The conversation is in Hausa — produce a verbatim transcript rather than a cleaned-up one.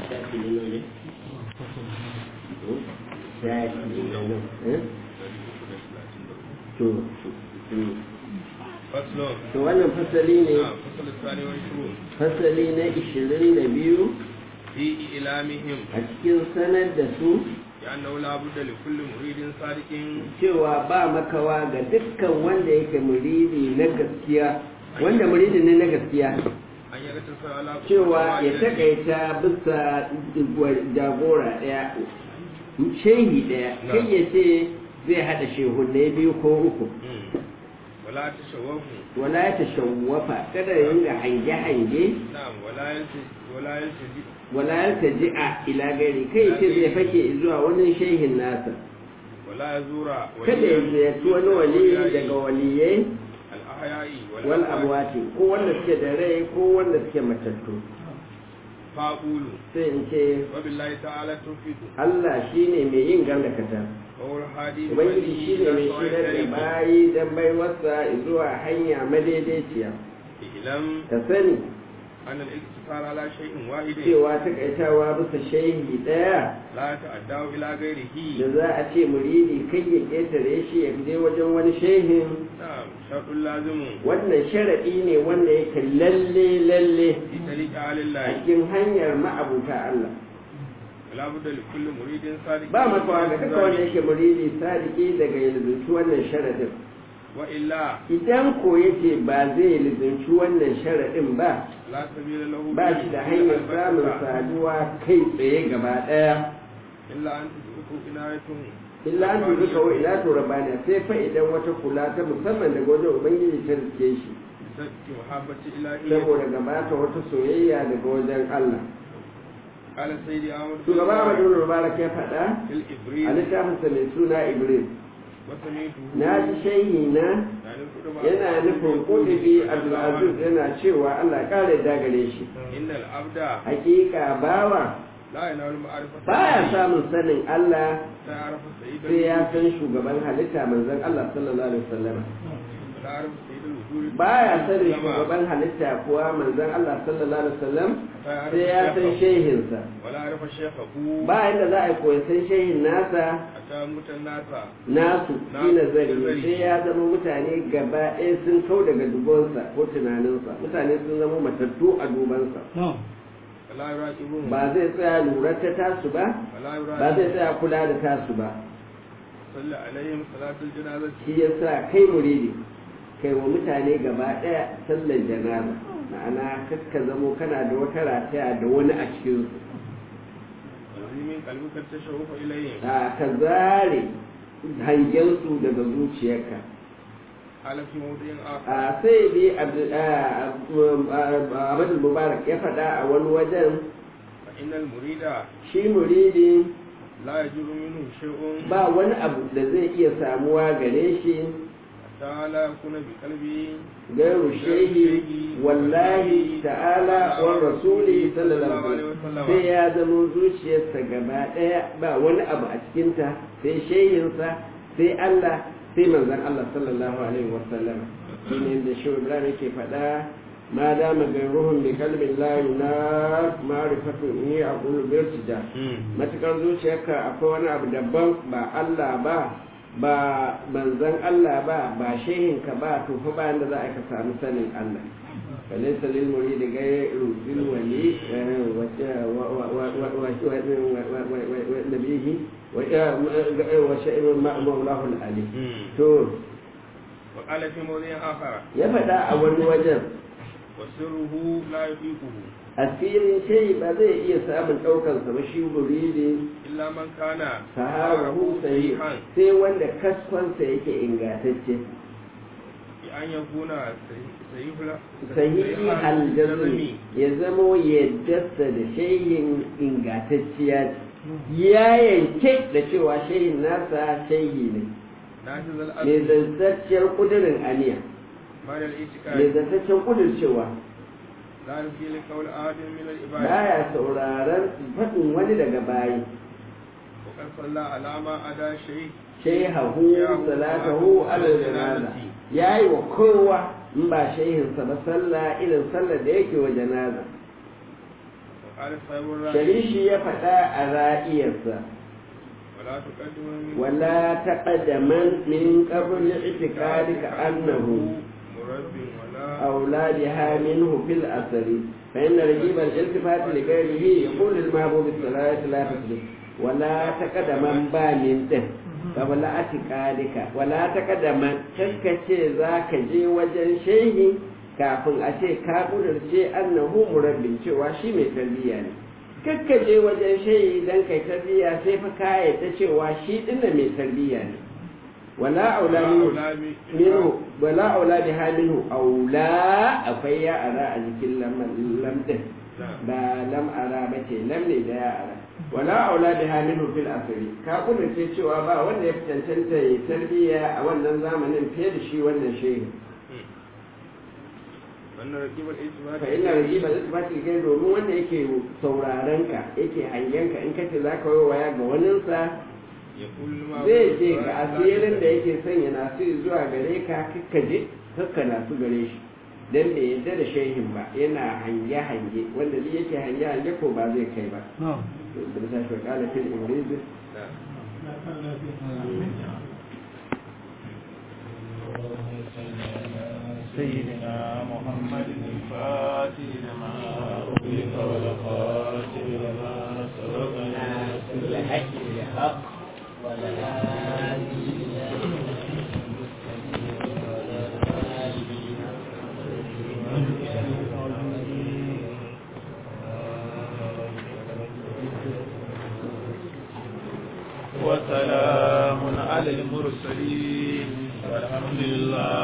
shafi ne shafi ne to to wannan fasali ne fasali na ishirin da biyu a cikin sanar da su cewa ba makawa ga dukkan wanda yake muridi na gaskiya wanda muridi ne na gaskiya cewa ya takaita bisa jagora daya shehi daya kai ya ce zai hada shehunai biyu ko uku wala ya tashawwafa kada ya ringa hange-hange wala ya taji'a ila gari kai ce zai fake zuwa wani shehin nasa kada ya ziyarci wani wali daga waliyai wal abwati ko wanda suke da rai ko wanda suke matattu faqulu sai in ce wabillahi ta'ala tawfiqu Allah shine mai yin gallakata ubangiji shine mai shirar da bayi dan baiwarsa zuwa hanya madaidaiciya ilam ka sani an al-iktisar ala shay'in wahid cewa takaitawa bisa shehi daya la ta'addu ila ghairihi da za a ce muridi kai ya ketare shi ya je wajen wani shehin na'am shartul lazim wannan sharadi ne wanda yake lalle lalle fi tariqa alillahi cikin hanyar ma'abuta Allah la budda li kulli muridin sadiq ba makawa ga duka wanda yake muridi sadiki daga yanzu wannan sharadin wa illa idan ko yace ba zai lizinci wannan sharadin ba la sabila lahu ba shi da hanyar samun saduwa kai tsaye gaba daya illa an tuku inayatun illa an tuka wa ila to rabbana sai fa idan wata kula ta musamman daga wajen ubangiji ta rike shi zakki muhabbati ilahi saboda gabata wata soyayya daga wajen Allah qala sayyidi ahmad shugaba Ahmadu Mubarak ya faɗa fil ibris a littafinsa mai suna Ibris na ji shayi na yana nufin kudubi Abdulaziz yana cewa Allah kare dagare shi innal abda hakika bawa la yanalu ma'rifata baya samun sanin Allah ta'arafu sayyidan sai ya san shugaban halitta manzon Allah sallallahu alaihi wasallam ta'arafu sayyidul wujud baya sanin shugaban halitta kuwa manzon Allah sallallahu alaihi wasallam sai ya san shehinsa wala arifa shaykhahu ba inda za a koyi san shehin nasa ta mutan nasa nasu shi nazari sai ya zama mutane gaba ɗaya sun kau daga dubonsa ko tunaninsa mutane sun zama matattu a dubansa ba zai tsaya lura ta tasu ba ba zai tsaya kula da tasu ba shi ya sa kai muridi kai wa mutane gaba ɗaya sallar janaza ma'ana kaska zamo kana da wata rataya da wani a cikinsu a ka zare hangensu daga zuciyarka a sai bi abdul mubarak ya faɗa a wani wajen shi muridi ba wani abu da zai iya samuwa gare shi gairu shehi wallahi ta'ala wa rasuli sallallahu alaihi wasallam sai ya zama zuciyarsa gaba daya ba wani abu a cikinta sai shehinsa sai Allah sai manzon Allah sallallahu alaihi wasallam shine da shi Ibrahim yake faɗa ma dama gairuhum bi qalbin la yunar ma'rifatu ni aqulu bi irtija matakar zuciyarka akwai wani abu daban ba Allah ba ba manzan Allah ba ba shehinka ba to fa bayan da za a ka samu sanin Allah falaysa lil murid ghayru bil wali wa nabihi wa sha'ir ma'mulahu al ali to wa qala fi mawdi'in akhar ya fada a wani wajen wasirruhu la yufiquhu asirin shai ba zai iya samun ɗaukansa ba shi muridi illa man kana sahahu sahihan sai wanda kasfansa yake ingantacce an yakuna sahihi aljazmi ya zamo yaddarsa da shehin ingantacciya ya yanke da cewa shehin nasa shehi ne mai zantacciyar kudurin aniya mai zantacciyar kudurin cewa baya sauraron faɗin wani daga bayi shehahu salatahu ala janaza yayi wa kowa in ba shehinsa ba sallah irin sallar da yake wa janaza وقال صاحب الرأي sharishi ya faɗa a ra'iyarsa ولا تقدم من wala taqaddaman min qabl i'tiqadika annahu مرب ولا أولادها منه في الأثر فإن رجيب الالتفات لغيره يقول المحبوب الصلاة لا تسلم ولا تقدم بان ده ولا أتقالك ولا تقدم تسكتي ذاك جي وجن شيء kafin a ce ka kudurce annahu murabbin cewa shi mai tarbiyya ne kakkaje wajen shayi dan kai tarbiyya sai fa ka ta cewa shi dinna mai tarbiyya ne wala aula minhu wala aula biha minhu aula akwai ya ara a jikin lam din ba lam ara bace lam ne da ya ara wala aula biha minhu fil asri ka kudurce cewa ba wanda ya cancanta ya tarbiyya a wannan zamanin fiye da shi wannan shehi fa ina rajiba da tsibati kai domin wanda yake sauraron ka yake hangen ka in kace zaka yi waya ga wanin sa zai je ka asirin da yake son yana su zuwa gare ka kakkaje kakka na su gare shi dan da yadda da shehin ba yana hange hange wanda duk yake hange hange ko ba zai kai ba da bisa shi kala fil ingrizi سيدنا محمد الفاتح لما أغلق والخاتم لما سبقنا كل حق الحق والهادي وسلام على المرسلين والحمد لله